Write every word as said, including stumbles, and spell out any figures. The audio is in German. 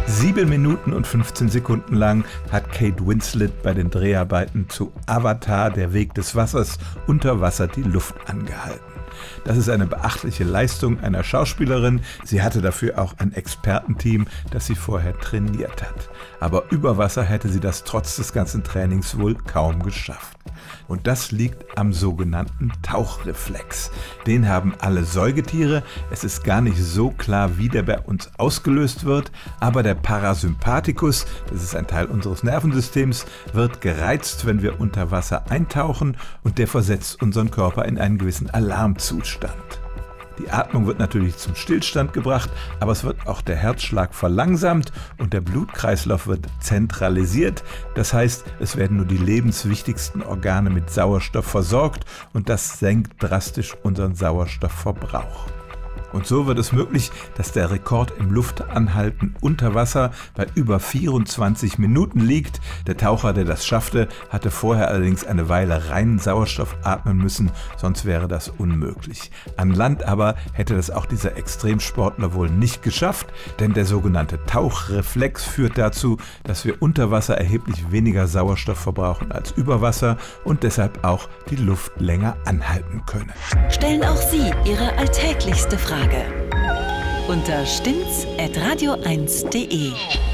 Sieben Minuten und fünfzehn Sekunden lang hat Kate Winslet bei den Dreharbeiten zu Avatar, der Weg des Wassers, unter Wasser die Luft angehalten. Das ist eine beachtliche Leistung einer Schauspielerin. Sie hatte dafür auch ein Expertenteam, das sie vorher trainiert hat. Aber über Wasser hätte sie das trotz des ganzen Trainings wohl kaum geschafft. Und das liegt am sogenannten Tauchreflex. Den haben alle Säugetiere. Es ist gar nicht so klar, wie der bei uns ausgelöst wird, aber der Parasympathikus, das ist ein Teil unseres Nervensystems, wird gereizt, wenn wir unter Wasser eintauchen, und der versetzt unseren Körper in einen gewissen Alarmzustand. Die Atmung wird natürlich zum Stillstand gebracht, aber es wird auch der Herzschlag verlangsamt und der Blutkreislauf wird zentralisiert. Das heißt, es werden nur die lebenswichtigsten Organe mit Sauerstoff versorgt und das senkt drastisch unseren Sauerstoffverbrauch. Und so wird es möglich, dass der Rekord im Luftanhalten unter Wasser bei über vierundzwanzig Minuten liegt. Der Taucher, der das schaffte, hatte vorher allerdings eine Weile reinen Sauerstoff atmen müssen, sonst wäre das unmöglich. An Land aber hätte das auch dieser Extremsportler wohl nicht geschafft, denn der sogenannte Tauchreflex führt dazu, dass wir unter Wasser erheblich weniger Sauerstoff verbrauchen als über Wasser und deshalb auch die Luft länger anhalten können. Stellen auch Sie Ihre alltäglichste Frage unter stimmt's at radio eins punkt de.